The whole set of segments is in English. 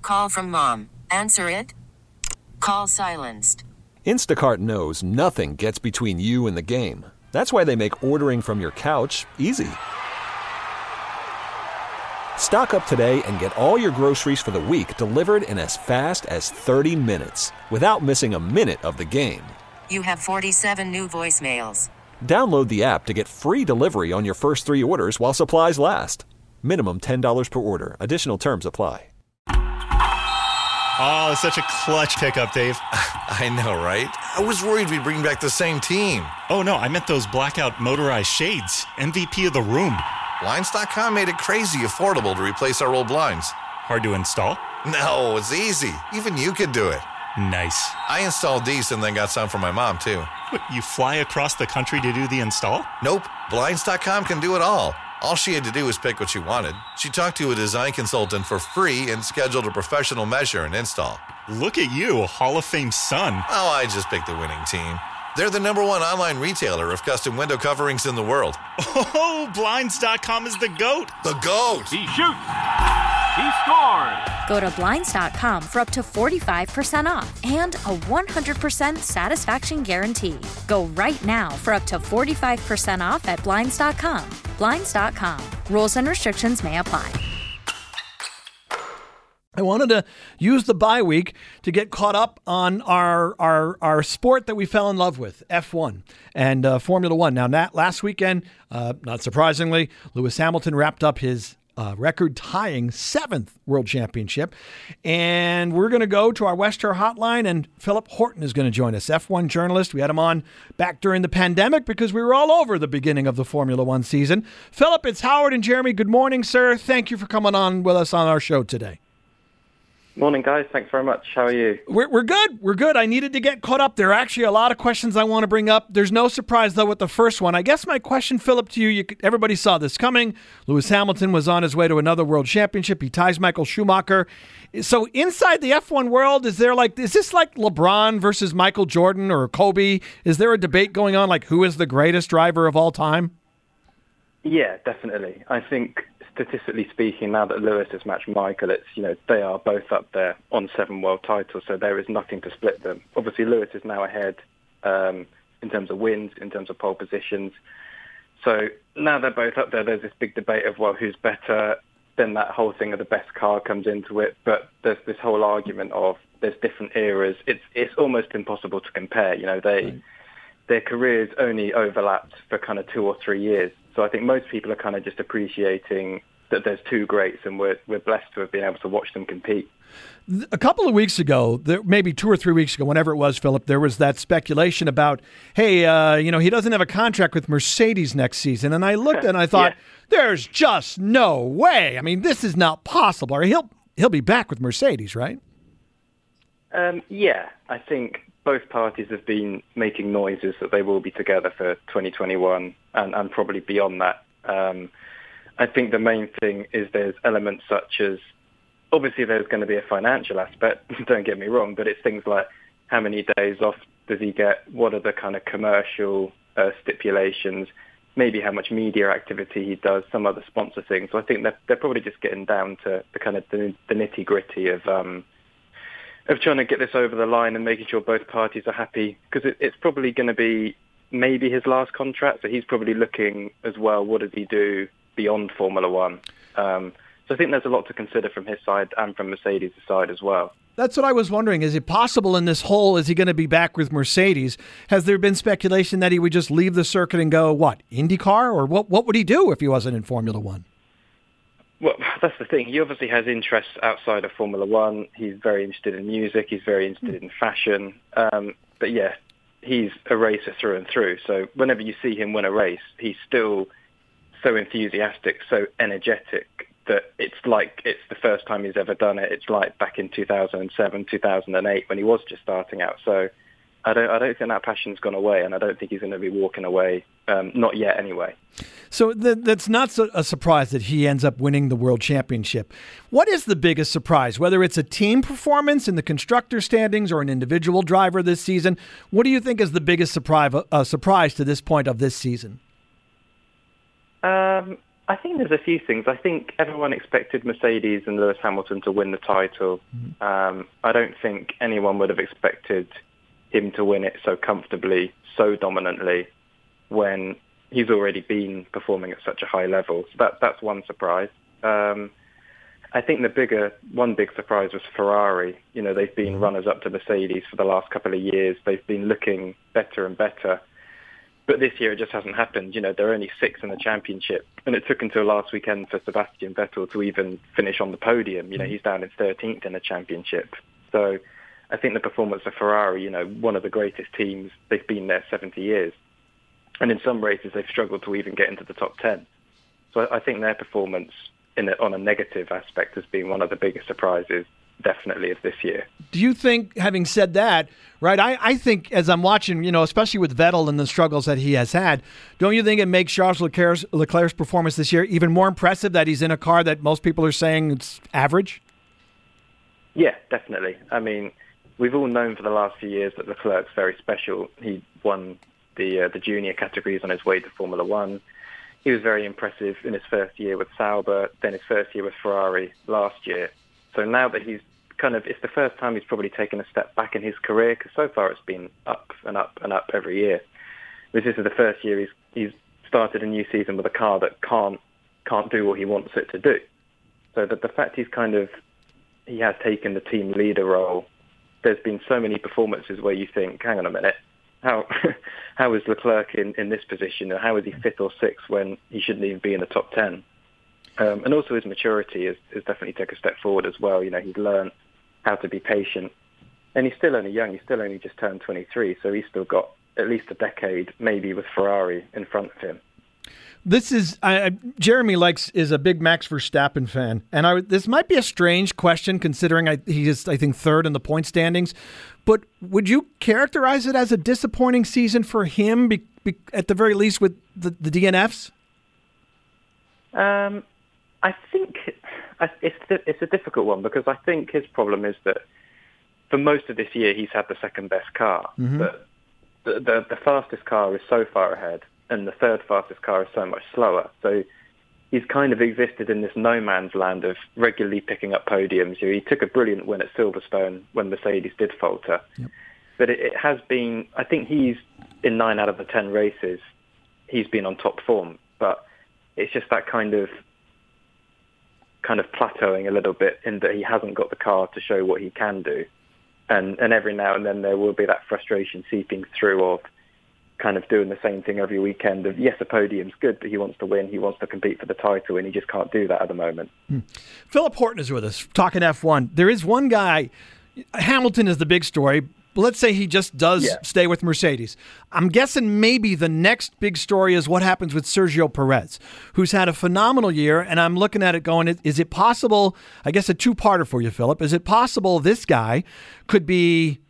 Call from mom. Answer it. Call silenced. Instacart knows nothing gets between you and the game. That's why they make ordering from your couch easy. Stock up today and get all your groceries for the week delivered in as fast as 30 minutes without missing a minute of the game. You have 47 new voicemails. Download the app to get free delivery on your first 3 orders while supplies last. Minimum $10 per order. Additional terms apply. Oh, such a clutch pickup, Dave. I know, right? I was worried we'd bring back the same team. Oh, no, I meant those blackout motorized shades. MVP of the room. Blinds.com made it crazy affordable to replace our old blinds. Hard to install? No, it's easy. Even you could do it. Nice. I installed these and then got some for my mom, too. What, you fly across the country to do the install? Nope. Blinds.com can do it all. All she had to do was pick what she wanted. She talked to a design consultant for free and scheduled a professional measure and install. Look at you, Hall of Fame son. Oh, I just picked the winning team. They're the #1 online retailer of custom window coverings in the world. Oh, Blinds.com is the GOAT. The GOAT! He shoots. He scores. Go to Blinds.com for up to 45% off and a 100% satisfaction guarantee. Go right now for up to 45% off at Blinds.com. Blinds.com. Rules and restrictions may apply. I wanted to use the bye week to get caught up on our sport that we fell in love with, F1 and Formula One. Now, last weekend, not surprisingly, Lewis Hamilton wrapped up his record-tying 7th World Championship. And we're going to go to our Wester hotline, and Philip Horton is going to join us, F1 journalist. We had him on back during the pandemic because we were all over the beginning of the Formula One season. Philip, it's Howard and Jeremy. Good morning, sir. Thank you for coming on with us on our show today. Morning, guys. Thanks very much. How are you? We're good. We're good. I needed to get caught up. There are actually a lot of questions I want to bring up. There's no surprise, though, with the first one. I guess my question, Philip, to you, everybody saw this coming. Lewis Hamilton was on his way to another world championship. He ties Michael Schumacher. So inside the F1 world, is this like LeBron versus Michael Jordan or Kobe? Is there a debate going on, like who is the greatest driver of all time? Yeah, definitely. I think statistically speaking, now that Lewis has matched Michael, they are both up there on 7 world titles, so there is nothing to split them. Obviously, Lewis is now ahead in terms of wins, in terms of pole positions. So now they're both up there. There's this big debate of, well, who's better? Then that whole thing of the best car comes into it. But there's this whole argument of there's different eras. It's almost impossible to compare. Their careers only overlapped for kind of 2 or 3 years. So I think most people are kind of just appreciating that there's 2 greats, and we're blessed to have been able to watch them compete. A couple of weeks ago, maybe 2 or 3 weeks ago, whenever it was, Philip, there was that speculation about, hey, he doesn't have a contract with Mercedes next season. And I looked and I thought, there's just no way. I mean, this is not possible. Or he'll be back with Mercedes, right? Yeah, I think both parties have been making noises that they will be together for 2021 and probably beyond that. I think the main thing is there's elements such as, obviously there's going to be a financial aspect, don't get me wrong, but it's things like how many days off does he get, what are the kind of commercial stipulations, maybe how much media activity he does, some other sponsor things. So I think they're probably just getting down to the kind of the nitty-gritty of trying to get this over the line and making sure both parties are happy, because it's probably going to be maybe his last contract, so he's probably looking as well, what does he do beyond Formula One? So I think there's a lot to consider from his side and from Mercedes' side as well. That's what I was wondering. Is it possible in this whole, is he going to be back with Mercedes? Has there been speculation that he would just leave the circuit and go, IndyCar? Or what would he do if he wasn't in Formula One? Well, that's the thing. He obviously has interests outside of Formula One. He's very interested in music. He's very interested in fashion. But yeah, he's a racer through and through. So whenever you see him win a race, he's still so enthusiastic, so energetic, that it's like it's the first time he's ever done it. It's like back in 2007, 2008 when he was just starting out. So I don't think that passion's gone away, and I don't think he's going to be walking away, not yet anyway. So that's not a surprise that he ends up winning the World Championship. What is the biggest surprise, whether it's a team performance in the constructor standings or an individual driver this season? What do you think is the biggest surprise to this point of this season? I think there's a few things. I think everyone expected Mercedes and Lewis Hamilton to win the title. I don't think anyone would have expected him to win it so comfortably, so dominantly, when he's already been performing at such a high level. So that's one surprise. I think one big surprise was Ferrari. You know, they've been runners-up to Mercedes for the last couple of years. They've been looking better and better. But this year it just hasn't happened. You know, they're only 6th in the championship. And it took until last weekend for Sebastian Vettel to even finish on the podium. You know, he's down in 13th in the championship. So I think the performance of Ferrari, you know, one of the greatest teams, they've been there 70 years. And in some races they've struggled to even get into the top 10. So I think their performance on a negative aspect has been one of the biggest surprises, definitely, of this year. Do you think, having said that, right, I think as I'm watching, you know, especially with Vettel and the struggles that he has had, don't you think it makes Charles Leclerc's performance this year even more impressive that he's in a car that most people are saying it's average? Yeah, definitely. I mean, we've all known for the last few years that Leclerc's very special. He won the junior categories on his way to Formula One. He was very impressive in his first year with Sauber, then his first year with Ferrari last year. So now that it's the first time he's probably taken a step back in his career, because so far it's been up and up and up every year. This is the first year he's started a new season with a car that can't do what he wants it to do. So that the fact he has taken the team leader role, there's been so many performances where you think, hang on a minute, how is Leclerc in this position, or how is he 5th or 6th when he shouldn't even be in the top 10? And also his maturity has definitely taken a step forward as well. You know, he's learned how to be patient. And he's still only young. He's still only just turned 23, so he's still got at least a decade, maybe, with Ferrari in front of him. This is Jeremy is a big Max Verstappen fan, and this might be a strange question considering he is, I think, 3rd in the point standings. But would you characterize it as a disappointing season for him, at the very least, with the DNFs? I think it's a difficult one, because I think his problem is that for most of this year he's had the second best car, but the fastest car is so far ahead, and the 3rd fastest car is so much slower. So he's kind of existed in this no man's land of regularly picking up podiums. He took a brilliant win at Silverstone when Mercedes did falter. Yep. But it has been, I think he's in 9 out of the 10 races, he's been on top form. But it's just that kind of plateauing a little bit, in that he hasn't got the car to show what he can do. And every now and then there will be that frustration seeping through of kind of doing the same thing every weekend of, yes, a podium's good, but he wants to win, he wants to compete for the title, and he just can't do that at the moment. Philip Horton is with us, talking F1. There is one guy, Hamilton is the big story. Let's say he just does stay with Mercedes. I'm guessing maybe the next big story is what happens with Sergio Perez, who's had a phenomenal year, and I'm looking at it going, is it possible, I guess a two-parter for you, Philip, is it possible this guy could be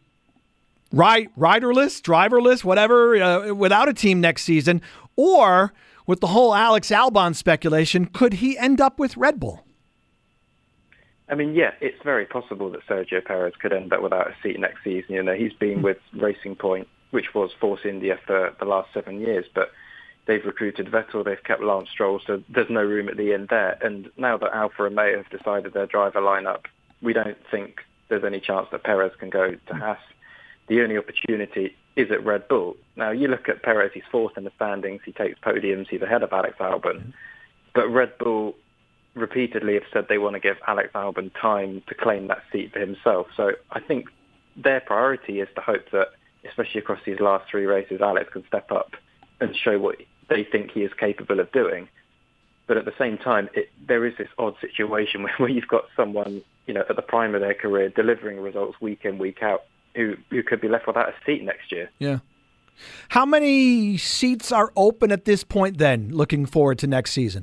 driverless, whatever, without a team next season? Or with the whole Alex Albon speculation, could he end up with Red Bull? I mean, yeah, it's very possible that Sergio Perez could end up without a seat next season. You know, he's been with Racing Point, which was Force India, for the last 7 years, but they've recruited Vettel, they've kept Lance Stroll, so there's no room at the end there. And now that Alfa Romeo have decided their driver lineup, we don't think there's any chance that Perez can go to Haas. The only opportunity is at Red Bull. Now, you look at Perez, he's 4th in the standings, he takes podiums, he's ahead of Alex Albon. But Red Bull repeatedly have said they want to give Alex Albon time to claim that seat for himself. So I think their priority is to hope that, especially across these last 3 races, Alex can step up and show what they think he is capable of doing. But at the same time, there is this odd situation where you've got someone, you know, at the prime of their career delivering results week in, week out, who could be left without a seat next year. Yeah. How many seats are open at this point then, looking forward to next season?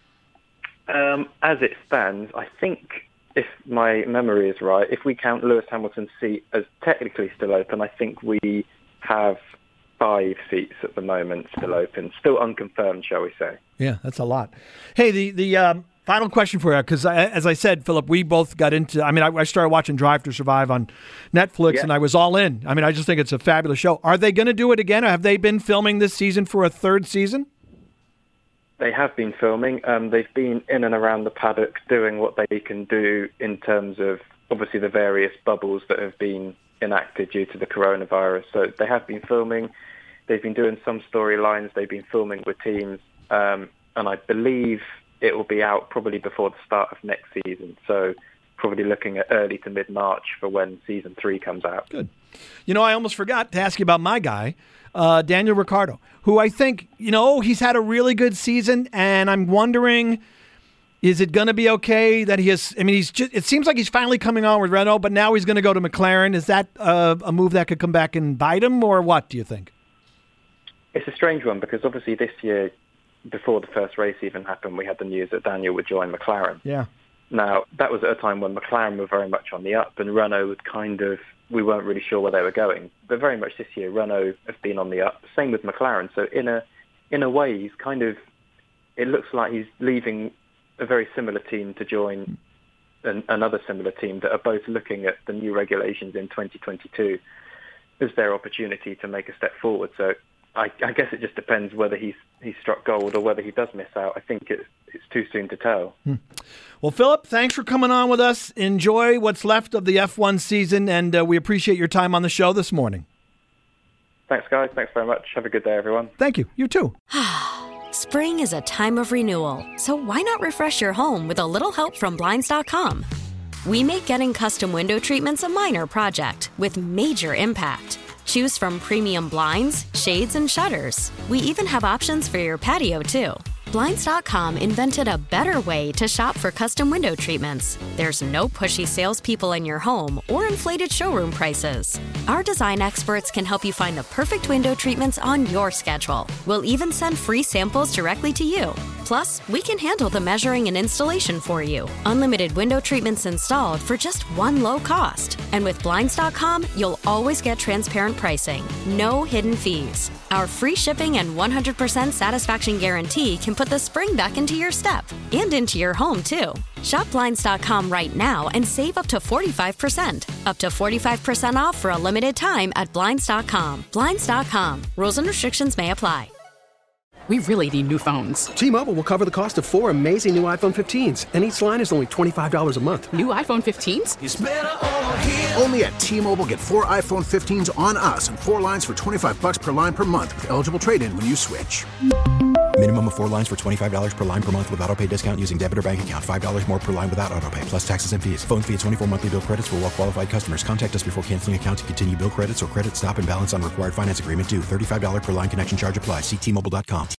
As it stands, I think, if my memory is right, if we count Lewis Hamilton's seat as technically still open, I think we have 5 seats at the moment still open. Still unconfirmed, shall we say. Yeah, that's a lot. Hey, the final question for you, because as I said, Philip, we both got into, I started watching Drive to Survive on Netflix, and I was all in. I mean, I just think it's a fabulous show. Are they going to do it again, or have they been filming this season for a 3rd season? They have been filming. They've been in and around the paddock doing what they can do in terms of, obviously, the various bubbles that have been enacted due to the coronavirus. So they have been filming. They've been doing some storylines. They've been filming with teams. And I believe it will be out probably before the start of next season. So probably looking at early to mid-March for when season 3 comes out. Good. I almost forgot to ask you about my guy, Daniel Ricciardo, who I think, he's had a really good season, and I'm wondering, is it going to be okay that it seems like he's finally coming on with Renault, but now he's going to go to McLaren. Is that a move that could come back and bite him, or what do you think? It's a strange one because obviously this year, before the first race even happened, we had the news that Daniel would join McLaren. Yeah. Now, that was at a time when McLaren were very much on the up and Renault would we weren't really sure where they were going. But very much this year, Renault have been on the up. Same with McLaren. So in a way, he's it looks like he's leaving a very similar team to join another similar team that are both looking at the new regulations in 2022 as their opportunity to make a step forward. So I guess it just depends whether he's struck gold or whether he does miss out. I think it's too soon to tell. Well, Philip, thanks for coming on with us. Enjoy what's left of the F1 season, and we appreciate your time on the show this morning. Thanks, guys. Thanks very much. Have a good day, everyone. Thank you. You too. Spring is a time of renewal, so why not refresh your home with a little help from Blinds.com? We make getting custom window treatments a minor project with major impact. Choose from premium blinds, shades, and shutters. We even have options for your patio, too. Blinds.com invented a better way to shop for custom window treatments. There's no pushy salespeople in your home or inflated showroom prices. Our design experts can help you find the perfect window treatments on your schedule. We'll even send free samples directly to you. Plus, we can handle the measuring and installation for you. Unlimited window treatments installed for just one low cost. And with Blinds.com, you'll always get transparent pricing. No hidden fees. Our free shipping and 100% satisfaction guarantee can put the spring back into your step and into your home, too. Shop Blinds.com right now and save up to 45%. Up to 45% off for a limited time at Blinds.com. Blinds.com. Rules and restrictions may apply. We really need new phones. T-Mobile will cover the cost of 4 amazing new iPhone 15s, and each line is only $25 a month. New iPhone 15s? It's better over here. Only at T-Mobile, get 4 iPhone 15s on us and 4 lines for $25 per line per month with eligible trade-in when you switch. Minimum of 4 lines for $25 per line per month with autopay discount using debit or bank account. $5 more per line without autopay, plus taxes and fees. Phone fee at 24 monthly bill credits for well-qualified customers. Contact us before canceling account to continue bill credits or credit stop and balance on required finance agreement due. $35 per line connection charge applies. See T-Mobile.com.